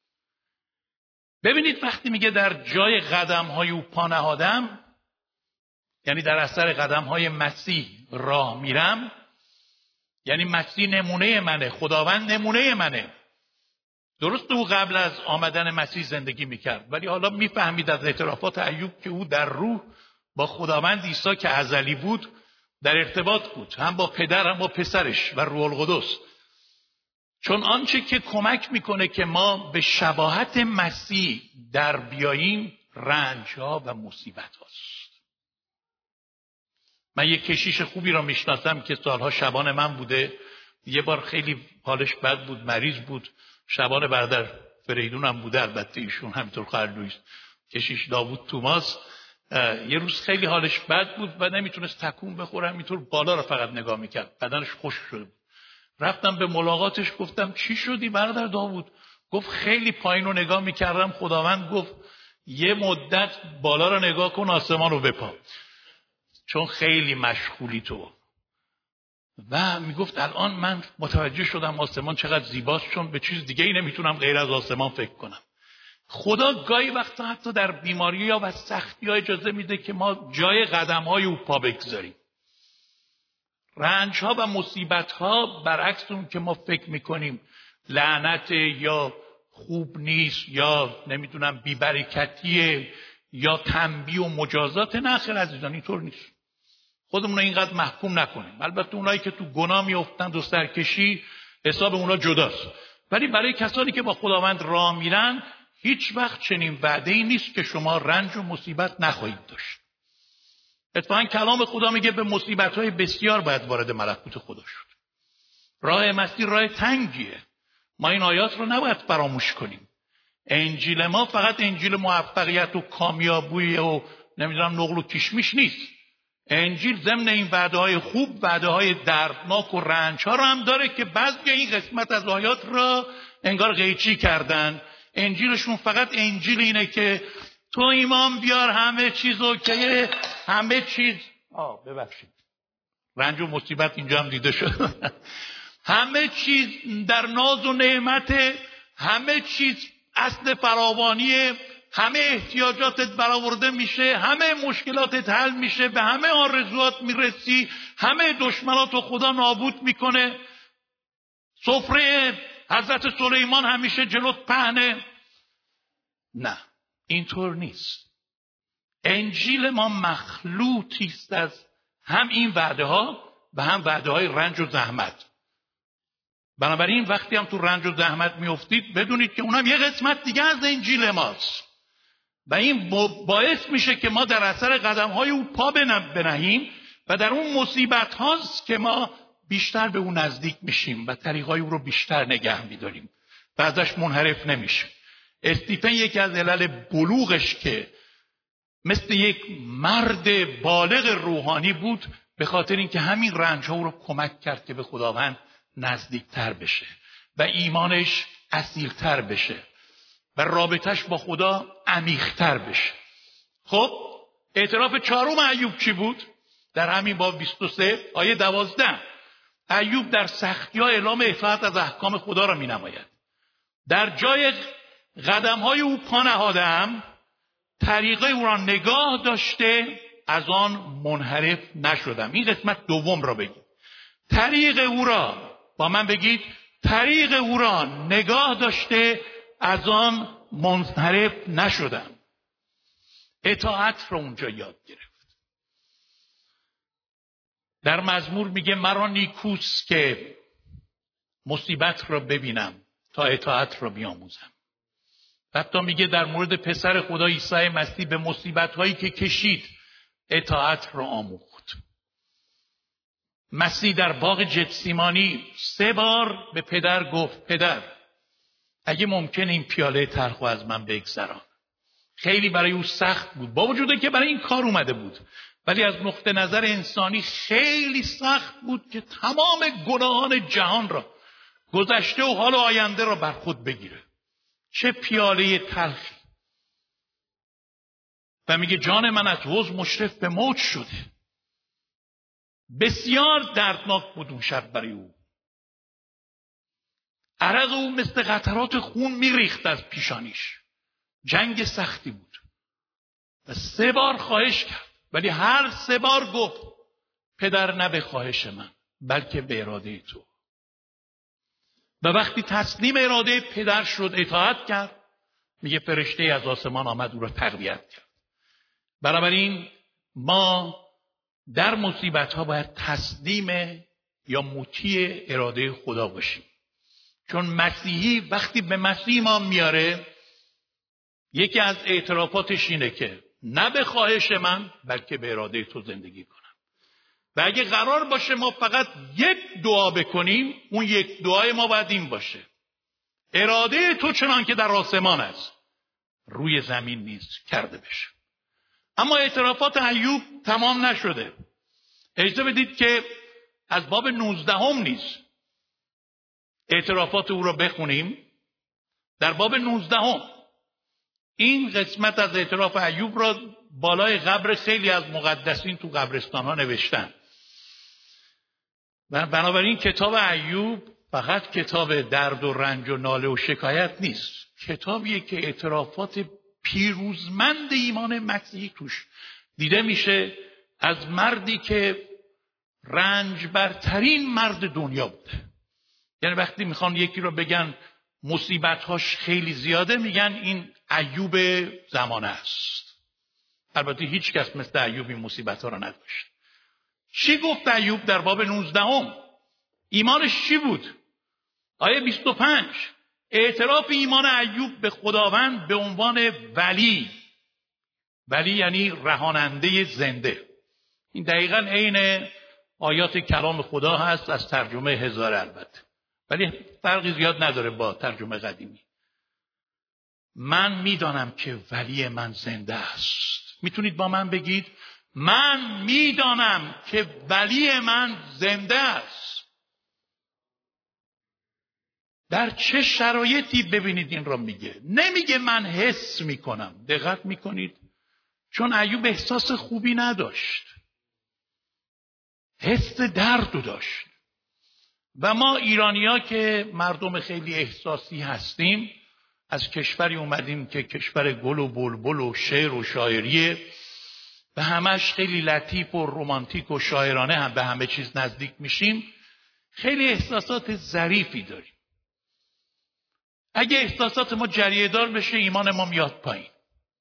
ببینید وقتی میگه در جای قدم‌های او پا نهادم، یعنی در اثر قدم‌های مسیح راه میرم، یعنی مسیح نمونه منه، خداوند نمونه منه. درست او قبل از آمدن مسیح زندگی میکرد، ولی حالا میفهمید از اعترافات ایوب که او در روح با خداوند عیسی که ازلی بود در ارتباط بود، هم با پدر هم با پسرش و روح القدس. چون آنچه که کمک میکنه که ما به شباهت مسیح در بیاییم رنج‌ها و مصیبت هاست. من یک کشیش خوبی را میشناسم که سالها شبان من بوده. یه بار خیلی حالش بد بود، مریض بود، شبان برادر فریدون هم بوده، البته ایشون همینطور خواهر لوئیس. کشیش داوود توماس یه روز خیلی حالش بد بود و نمیتونست تکون بخوره، همینطور بالا را فقط نگاه میکرد، بدنش خشک شده بود. رفتم به ملاقاتش، گفتم چی شدی برادر داوود؟ گفت خیلی پایین رو نگاه میکردم، خداوند گفت یه مدت بالا را نگاه کن، آسمان رو بپا، چون خیلی مشغولی تو. و میگفت الان من متوجه شدم آسمان چقدر زیباست، چون به چیز دیگه ای نمیتونم غیر از آسمان فکر کنم. خدا گاهی وقتا حتی در بیماری یا و سختی ها اجازه میده که ما جای قدم های او پا بگذاریم. رنج ها و مصیبت ها برعکس اون که ما فکر میکنیم لعنت یا خوب نیست یا نمیدونم بیبرکتیه یا تنبیه و مجازات، نه خیر عزیزان، اینطور نیست. خودمون رو اینقدر محکوم نکنیم. البته اونایی که تو گناه میافتند و سرکشی، حساب اونا جداست، ولی برای کسانی که با خداوند راه میرن هیچ وقت چنین وعده‌ای نیست که شما رنج و مصیبت نخواهید داشت. اتفاقا کلام خدا میگه به مصیبت‌های بسیار باید وارد ملکوت خدا شد. راه مسیر راه تنگیه. ما این آیات رو نباید فراموش کنیم. انجیل ما فقط انجیل موفقیت و کامیابی و نمیدونم نقل و کشمش نیست. انجیل ضمن این وعده‌های خوب وعده‌های دردناک و رنج‌ها رو هم داره که بعضی این قسمت از آیات را انگار قیچی کردن. انجیلشون فقط انجیل اینه که تو ایمان بیار همه چیز اوکیه، همه چیز آه ببخشید رنج و مصیبت اینجا هم دیده شد همه چیز در ناز و نعمت، همه چیز اصل فراوانیه، همه احتیاجاتت برآورده میشه، همه مشکلاتت حل میشه، به همه آرزوات میرسی، همه دشمناتو خدا نابود میکنه، سفره حضرت سلیمان همیشه جلوت پهنه. نه، اینطور نیست. انجیل ما مخلوطی است از هم این وعده ها و هم وعده های رنج و زحمت. بنابراین وقتی هم تو رنج و زحمت میافتید بدونید که اونم یه قسمت دیگه از انجیل ماست و این باعث میشه که ما در اثر قدم های او پا بنهیم و در اون مصیبت هاست که ما بیشتر به اون نزدیک میشیم و طریقای او رو بیشتر نگه میداریم و ازش منحرف نمیشیم. استیفن یکی از علل بلوغش که مثل یک مرد بالغ روحانی بود به خاطر اینکه همین رنج ها رو کمک کرد که به خداوند نزدیکتر بشه و ایمانش اصیلتر بشه و رابطش با خدا عمیق‌تر بشه. خب اعتراف چهارم ایوب چی بود؟ در همین باب بیست و سه آیه دوازده. ایوب در سختی‌ها اعلام اطاعت از احکام خدا را می‌نماید. در جای قدم‌های او پا نهادم، طریقه او را نگاه داشته از آن منحرف نشدم. این قسمت دوم را بگید. طریق او را، با من بگید، طریق او را نگاه داشته از آن منحرف نشدم. اطاعت را اونجا یاد گرفت. در مزمور میگه مرا نیکوست که مصیبت را ببینم تا اطاعت را بیاموزم. حتی میگه در مورد پسر خدا عیسی مسیح به مصیبت هایی که کشید اطاعت را آموخت. مسیح در باغ گتسیمانی سه بار به پدر گفت پدر اگه ممکن این پیاله تلخ از من بگذران. خیلی برای او سخت بود، با وجودی که برای این کار اومده بود، ولی از نقطه نظر انسانی خیلی سخت بود که تمام گناهان جهان را، گذشته و حال و آینده را بر خود بگیره. چه پیاله تلخی. و میگه جان من از حوض مشرف به موت شده. بسیار دردناک بود اون شب برای او. عرق او مثل قطرات خون میریخت از پیشانیش. جنگ سختی بود و سه بار خواهش کرد، ولی هر سه بار گفت پدر نه به خواهش من بلکه به اراده تو. و وقتی تسلیم اراده پدر شد، اطاعت کرد، میگه فرشته از آسمان آمد او را تقویت کرد. بنابراین ما در مصیبت ها باید تسلیم یا مطیع اراده خدا باشیم، چون مسیحی وقتی به مسیح ما میاره، یکی از اعترافاتش اینه که نه به خواهش من بلکه به اراده تو زندگی کنم. و اگه قرار باشه ما فقط یک دعا بکنیم، اون یک دعای ما باید این باشه: اراده تو چنان که در آسمان است روی زمین نیز کرده بشه. اما اعترافات ایوب تمام نشده. اجازه بدید که از باب نوزدهم نیز اعترافات او را بخونیم. در باب نوزدهم این قسمت از اعتراف ایوب را بالای قبر خیلی از مقدسین تو قبرستان ها نوشتن. و بنابراین کتاب ایوب فقط کتاب درد و رنج و ناله و شکایت نیست، کتابیه که اعترافات پیروزمند ایمان مسیحی توش دیده میشه، از مردی که رنج برترین مرد دنیا بوده. یعنی وقتی میخوان یکی رو بگن مصیبت‌هاش خیلی زیاده، میگن این ایوب زمانه است. البته هیچ کس مثل ایوب این مصیبت‌ها رو نداشت. چی گفت ایوب در باب نوزدهم؟ ایمانش چی بود؟ آیه بیست و پنج اعتراف ایمان ایوب به خداوند به عنوان ولی. ولی یعنی رهاننده زنده. این دقیقاً عین آیات کلام خدا هست از ترجمه هزار البته، ولی فرقی زیاد نداره با ترجمه قدیمی. من میدانم که ولی من زنده است. میتونید با من بگید من میدانم که ولی من زنده است. در چه شرایطی ببینید این را میگه. نمیگه من حس میکنم. دقت میکنید؟ چون ایوب احساس خوبی نداشت، حس درد داشت. و ما ایرانی‌ها که مردم خیلی احساسی هستیم، از کشوری اومدیم که کشور گل و بلبل و شعر و شاعریه و همش خیلی لطیف و رمانتیک و شاعرانه هم به همه چیز نزدیک میشیم. خیلی احساسات ظریفی داریم. اگه احساسات ما جریه دار بشه، ایمان ما میاد پایین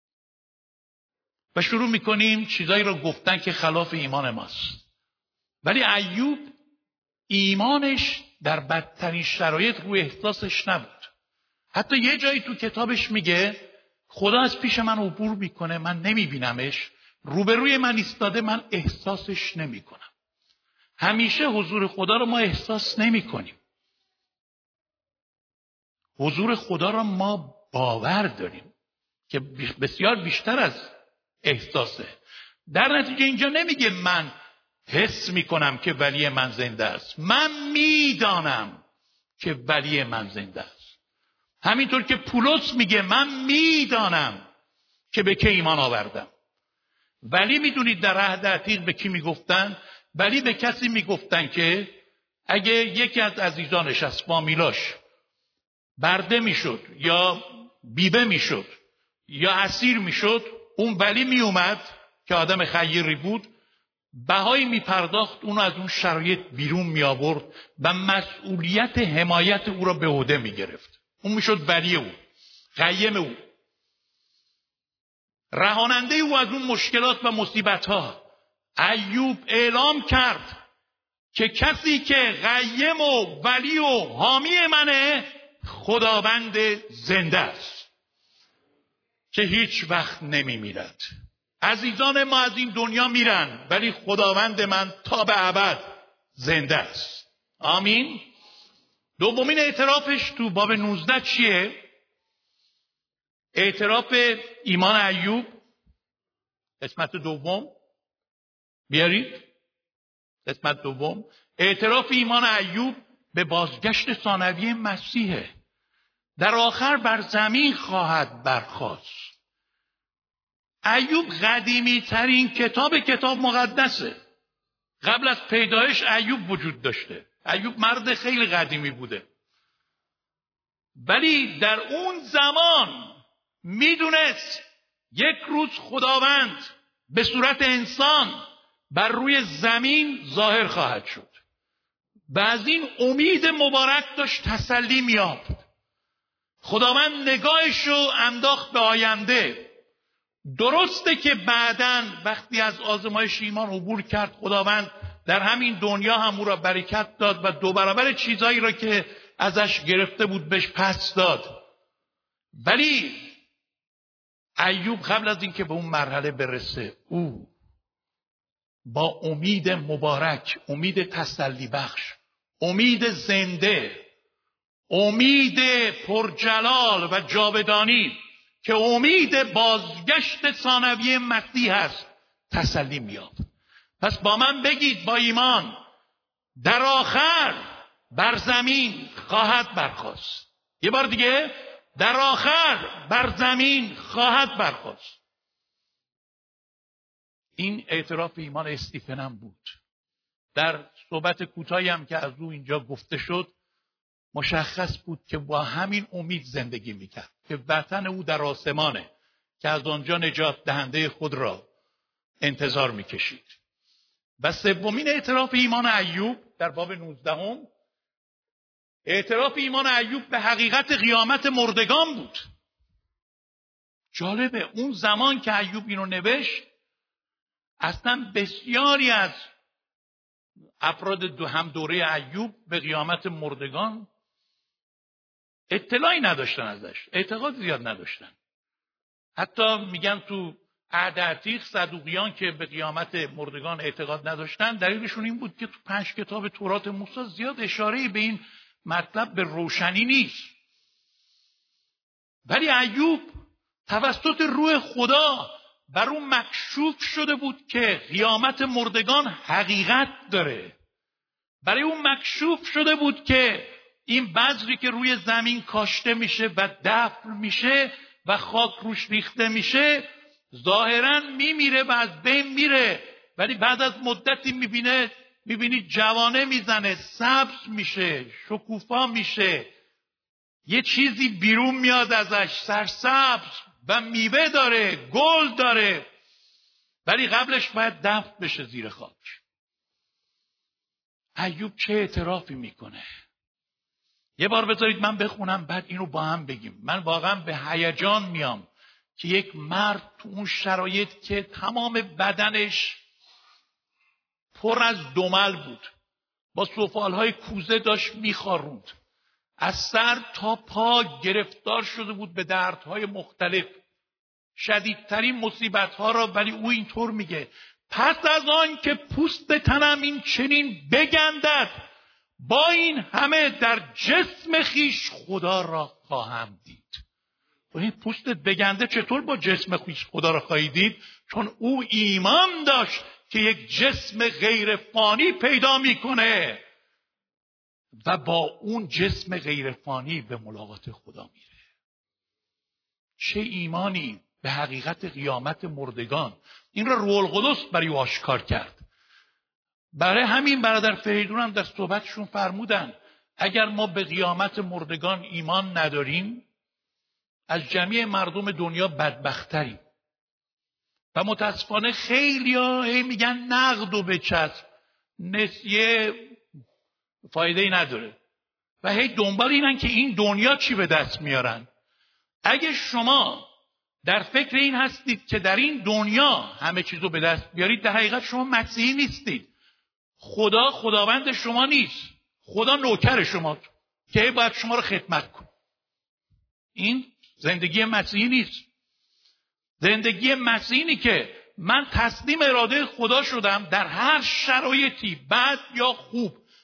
و شروع میکنیم چیزایی رو گفتن که خلاف ایمان ماست. ولی ایوب ایمانش در بدترین شرایط روی احساسش نبود. حتی یه جایی تو کتابش میگه خدا از پیش من عبور میکنه، من نمیبینمش، روبروی من ایستاده، من احساسش نمیکنم. همیشه حضور خدا رو ما احساس نمیکنیم. حضور خدا رو ما باور داریم که بسیار بیشتر از احساسه. در نتیجه اینجا نمیگه من حس میکنم که ولی من زنده است، من میدانم که ولی من زنده است. همینطور که پولس میگه من میدانم که به که ایمان آوردم. ولی میدونید در عهد عتیق به کی میگفتن؟ ولی به کسی میگفتن که اگه یکی از عزیزانش از فامیلاش برده میشد یا بیوه میشد یا اسیر میشد، اون ولی میومد که آدم خیری بود، بهایی میپرداخت، اونو از اون شرایط بیرون میآورد و مسئولیت حمایت او را به عهده میگرفت. اون میشد ولی او، قیم او، رهاننده او از اون مشکلات و مصیبت ها. ایوب اعلام کرد که کسی که قیم و ولی و حامی منه خداوند زنده است که هیچ وقت نمی میرد. عزیزان ما از این دنیا میرن، ولی خداوند من تا به ابد زنده است. آمین. دومین اعترافش تو باب نوزده چیه؟ اعتراف ایمان ایوب، قسمت دوم. بیارید قسمت دوم. اعتراف ایمان ایوب به بازگشت ثانویه مسیحه. در آخر بر زمین خواهد برخاست. ایوب قدیمی ترین کتاب کتاب مقدسه. قبل از پیدایش ایوب وجود داشته. ایوب مرد خیلی قدیمی بوده، ولی در اون زمان میدونست یک روز خداوند به صورت انسان بر روی زمین ظاهر خواهد شد و از این امید مبارک داشت تسلی می‌یافت. خداوند نگاهش رو انداخت به آینده. درسته که بعداً وقتی از آزمایش ایمان عبور کرد، خداوند در همین دنیا هم او را برکت داد و دو برابر چیزایی را که ازش گرفته بود بهش پس داد. ولی ایوب قبل از اینکه به اون مرحله برسه، او با امید مبارک، امید تسلی بخش، امید زنده، امید پرجلال و جاودانی که امید بازگشت ثانویه مسیح هست، تسلی می‌یافت. پس با من بگید با ایمان، در آخر بر زمین خواهد برخاست. یه بار دیگه، در آخر بر زمین خواهد برخاست. این اعتراف ایمان استیفن هم بود. در صحبت کوتاهی هم که از او اینجا گفته شد، مشخص بود که با همین امید زندگی میکرد که وطن او در آسمانه، که از آنجا نجات دهنده خود را انتظار میکشید. و سومین اعتراف ایمان ایوب در باب نوزدهم، اعتراف ایمان ایوب به حقیقت قیامت مردگان بود. جالبه اون زمان که ایوب اینو نوشت، اصلا بسیاری از افراد دو هم دوره ایوب به قیامت مردگان اطلاعی نداشتن ازش، اعتقاد زیاد نداشتن. حتی میگن تو عهد عتیق صدوقیان که به قیامت مردگان اعتقاد نداشتن، دلیلشون این بود که تو پنج کتاب تورات موسی زیاد اشاره‌ای به این مطلب به روشنی نیست. ولی ایوب توسط روح خدا بر اون مکشوف شده بود که قیامت مردگان حقیقت داره. برای اون مکشوف شده بود که این بذری که روی زمین کاشته میشه و دفن میشه و خاک روش ریخته میشه، ظاهراً میمیره و از بین میره، ولی بعد از مدتی میبینه میبینی جوانه میزنه، سبز میشه، شکوفا میشه، یه چیزی بیرون میاد ازش، سرسبز و میوه داره، گل داره، ولی قبلش باید دفن بشه زیر خاک. ایوب چه اعترافی میکنه؟ یه بار بذارید من بخونم، بعد اینو با هم بگیم. من واقعا به هیجان میام که یک مرد تو اون شرایط که تمام بدنش پر از دمل بود، با سفالهای کوزه داشت میخاروند، از سر تا پا گرفتار شده بود به دردهای مختلف، شدیدترین مصیبتها را. ولی او اینطور میگه: پس از آن که پوست تنم این چنین بگندد، با این همه در جسم خیش خدا را خواهم دید. و این پوستت بگنده، چطور با جسم خیش خدا را خواهی دید؟ چون او ایمان داشت که یک جسم غیر فانی پیدا میکنه و با اون جسم غیر فانی به ملاقات خدا میره. چه ایمانی به حقیقت قیامت مردگان! این را روح القدس برای او آشکار کرد. برای همین برادر فریدون هم در صحبتشون فرمودن اگر ما به قیامت مردگان ایمان نداریم، از جمیع مردم دنیا بدبختریم. و متاسفانه خیلی ها میگن نقد و بچسب، نسیه فایده ای نداره و هی دنبال اینن که این دنیا چی به دست میارن. اگه شما در فکر این هستید که در این دنیا همه چیزو به دست بیارید، در حقیقت شما مسیحی نیستید. خدا خداوند شما نیست، خدا نوکر شماست که باید شما رو خدمت کنه. این زندگی مسیحی نیست. زندگی مسیحی که من تسلیم اراده خدا شدم، در هر شرایطی بد یا خوب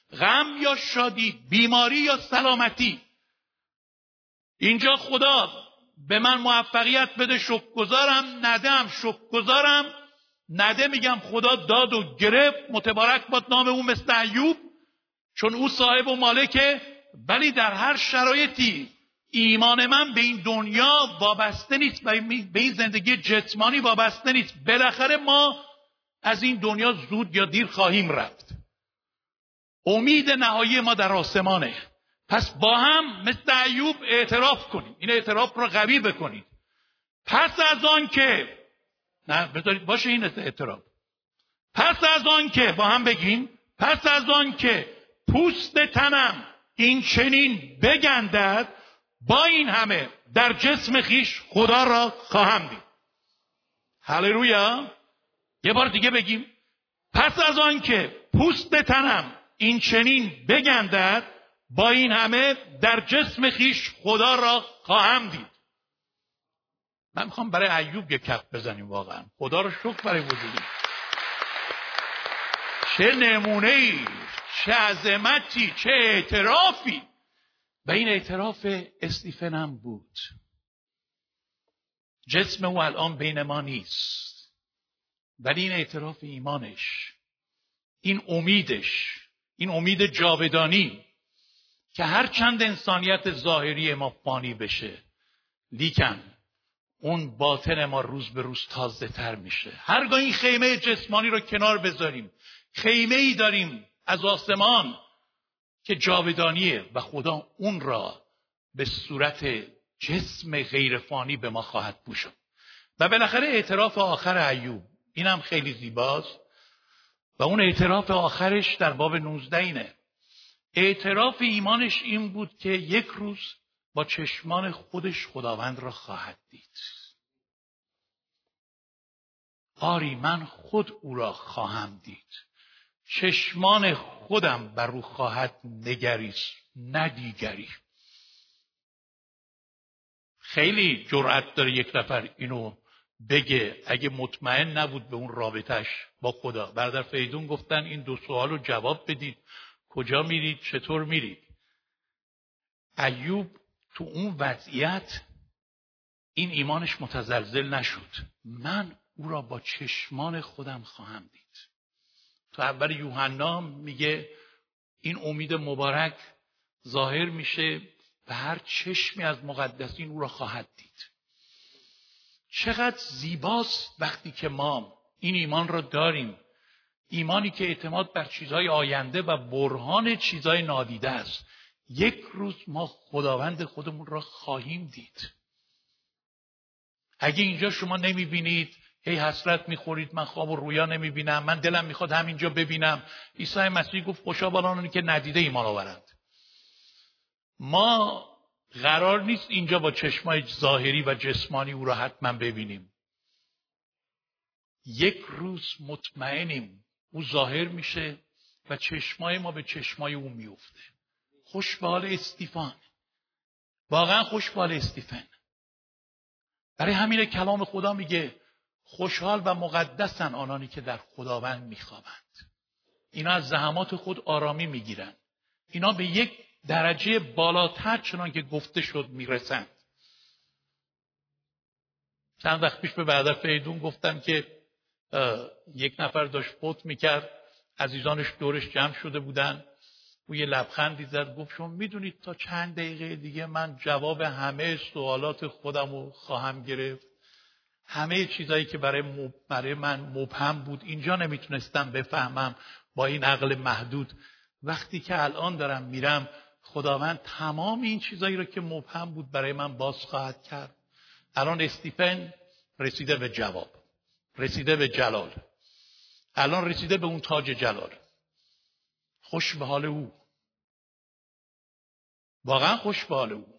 غم یا شادی، بیماری یا سلامتی. اینجا خدا به من موفقیت بده شکرگزارم، ندم شکرگزارم، نده میگم خدا داد و گرفت، متبارک باد نام او مثل ایوب، چون او صاحب و مالکه. ولی در هر شرایطی ایمان من به این دنیا وابسته نیست، به این زندگی جسمانی وابسته نیست. بالاخره ما از این دنیا زود یا دیر خواهیم رفت. امید نهایی ما در آسمانه. پس با هم مثل ایوب اعتراف کنیم، این اعتراف رو قوی بکنید. پس از آن که نه بذارید باشه این اعتراف، پس از آن که با هم بگیم، پس از آن که پوست تنم این چنین بگندد، با این همه در جسم خیش خدا را خواهم دید. هللویا. یه بار دیگه بگیم، پس از آن که پوست تنم این چنین بگندد، با این همه در جسم خیش خدا را خواهم دید. من میخوام برای ایوب یک کف بزنیم. واقعا خدا رو شکر برای وجودی. چه نمونه‌ای، چه عظمتی، چه اعترافی. و این اعتراف استیفن هم بود. جسم او الان بین ما نیست، ولی این اعتراف ایمانش، این امیدش، این امید جاودانی که هر چند انسانیت ظاهری ما فانی بشه، لیکن اون باطن ما روز به روز تازه تر میشه. هرگاه این خیمه جسمانی رو کنار بذاریم، خیمه ای داریم از آسمان که جاودانیه و خدا اون را به صورت جسم غیر فانی به ما خواهد پوشاند. و بالاخره اعتراف آخر ایوب اینم خیلی زیباست و اون اعتراف آخرش در باب نوزده اینه. اعتراف ایمانش این بود که یک روز با چشمان خودش خداوند را خواهد دید. آری من خود او را خواهم دید، چشمان خودم بر او خواهد نگریست نه دیگری. خیلی جرأت داره یک نفر اینو بگه اگه مطمئن نبود به اون رابطش با خدا. برادر فریدون گفتن این دو سوال رو جواب بدید، کجا میرید، چطور میرید. ایوب تو اون وضعیت این ایمانش متزلزل نشد. من او را با چشمان خودم خواهم دید. تو اول یوحنا میگه این امید مبارک ظاهر میشه و هر چشمی از مقدسین او را خواهد دید. چقدر زیباست وقتی که ما این ایمان را داریم، ایمانی که اعتماد بر چیزهای آینده و برهان چیزهای نادیده است. یک روز ما خداوند خودمون را خواهیم دید. اگه اینجا شما نمیبینید، هی حسرت میخورید، من خواب و رویا نمیبینم، من دلم میخواد همینجا ببینم. عیسی مسیح گفت خوشا بال آنانی که ندیده ایمان آورند. ما قرار نیست اینجا با چشمای ظاهری و جسمانی او را حتما ببینیم. یک روز مطمئنیم او ظاهر میشه و چشمای ما به چشمای او میفته. خوش به حال استیفان، واقعا خوش به حال استیفن. برای همین کلام خدا میگه خوشحال و مقدسن آنانی که در خداوند میخوابند. اینا از زحمات خود آرامی میگیرن. اینا به یک درجه بالاتر چنان که گفته شد میرسند. چند وقت پیش به برادر فریدون گفتم که یک نفر داشت فوت میکرد، عزیزانش دورش جمع شده بودن. او یه لبخندی زد گفت شما میدونید تا چند دقیقه دیگه من جواب همه سوالات خودم رو خواهم گرفت. همه چیزایی که برای, برای من مبهم بود اینجا نمیتونستم بفهمم با این عقل محدود. وقتی که الان دارم میرم خداوند تمام این چیزایی رو که مبهم بود برای من باز خواهد کرد. الان استیفن رسیده به جواب، رسیده به جلال، الان رسیده به اون تاج جلال. خوش به حال او، واقعا خوش به حال او.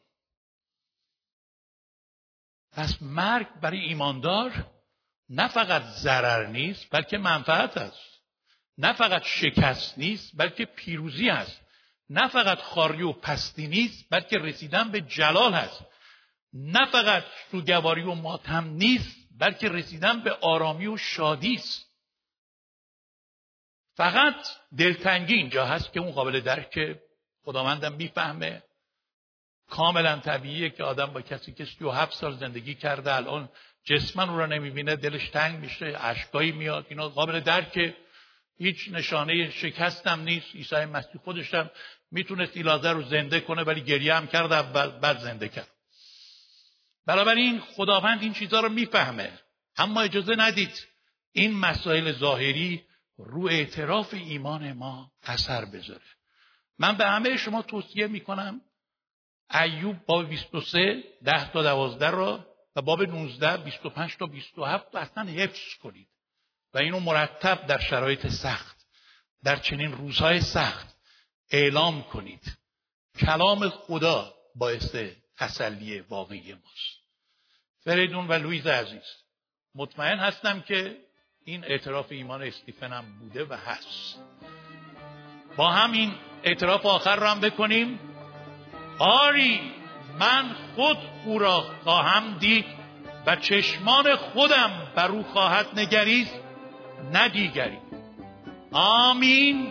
پس مرگ برای ایماندار نه فقط ضرر نیست بلکه منفعت است. نه فقط شکست نیست بلکه پیروزی است. نه فقط خاری و پستی نیست بلکه رسیدن به جلال است. نه فقط سوگواری و ماتم نیست بلکه رسیدن به آرامی و شادی است. فقط دلتنگی اینجا هست که اون قابل درک، خداوندم میفهمه، کاملا طبیعیه که آدم با کسی که سی و هفت سال زندگی کرده الان جسمن او را نمیبینه دلش تنگ میشه، اشکایی میاد، اینا قابل درکه، هیچ نشانه شکستم نیست. عیسی مسیح خودش هم میتونست ایلازر رو زنده کنه ولی گریه هم کرد اول بعد زنده کرد. بنابراین خداوند این چیزها رو میفهمه، اما اجازه ندید این مسائل ظاهری رو اعتراف ایمان ما اثر بذاره. من به همه شما توصیه میکنم ایوب باب بیست و سه ده تا دوازده را و باب نوزده بیست و پنج تا بیست و هفت رو اصلا حفظ کنید و اینو مرتب در شرایط سخت، در چنین روزهای سخت اعلام کنید. کلام خدا باعث تسلی واقعی ماست. فریدون و لویز عزیز، مطمئن هستم که این اعتراف ایمان استیفن هم بوده و هست. با هم این اعتراف آخر را هم بکنیم. آری من خود او را خواهم دید و چشمان خودم بر او خواهد نگریست، نه دیگری. آمین.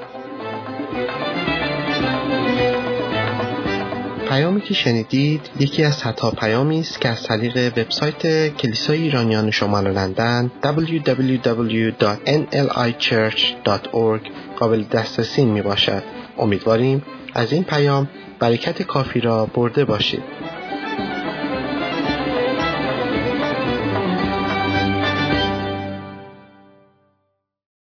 پیامی که شنیدید یکی از صدها پیامی است که از طریق وبسایت کلیسای ایرانیان شمال لندن دبلیو دبلیو دبلیو دات ان ال آی چرچ دات اورگ قابل دسترسی می باشد. امیدواریم از این پیام برکت کافی را برده باشید.